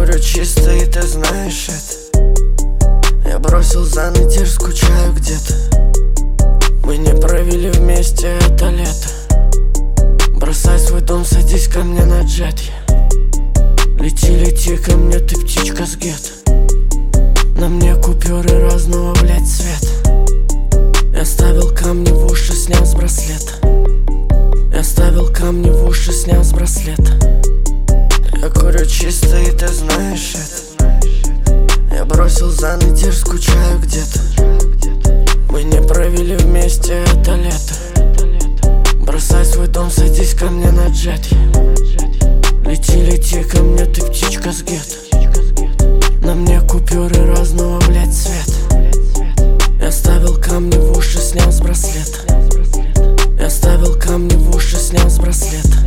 курю чисто, и ты знаешь это. Я бросил за ночь, теперь скучаю где-то. Мы не провели вместе это лето. Бросай свой дом, садись ко мне на джет. Лети, лети ко мне, ты птичка с гетто. На мне купюры разного, блядь, цвета. Я ставил камни в уши, снял с браслета. Я ставил камни в уши, снял с браслета. Я курю чисто, и ты знаешь это. Я бросил за ночь, теперь скучаю где-то. Мы не провели вместе это лето. Бросай свой дом, садись ко мне на джет. Лети, лети ко мне, ты птичка с гетто. На мне купюры разного, блядь, цвета. Я ставил камни в уши, снял с браслета. Я ставил камни в уши, снял с браслета.